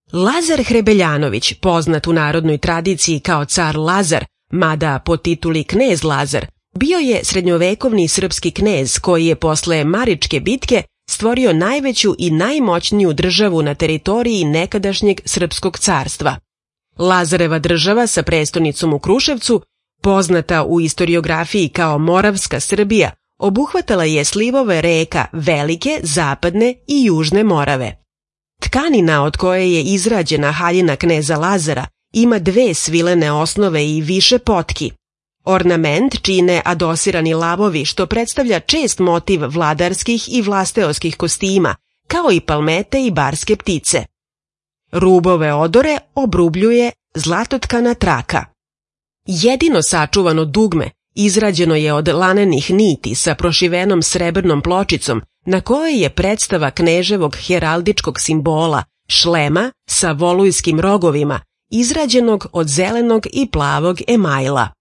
Lazar Hrebeljanović, poznat u narodnoj tradiciji kao car Lazar, mada po tituli knez Lazar, bio je srednjovekovni srpski knez koji je posle Maričke bitke stvorio najveću i najmoćniju državu na teritoriji nekadašnjeg srpskog carstva. Lazareva država sa prestonicom u Kruševcu, poznata u istoriografiji kao Moravska Srbija, obuhvatala je slivove reka Velike, Zapadne i Južne Morave. Tkanina od koje je izrađena haljina kneza Lazara ima 2 svilene osnove i više potki. Ornament čine adosirani lavovi, što predstavlja čest motiv vladarskih i vlasteoskih kostima, kao i palmete i barske ptice. Rubove odore obrubljuje zlatotkana traka. Jedino sačuvano dugme izrađeno je od lanenih niti sa prošivenom srebrnom pločicom, na kojoj je predstava kneževog heraldičkog simbola, šlema sa volujskim rogovima, izrađenog od zelenog i plavog emajla.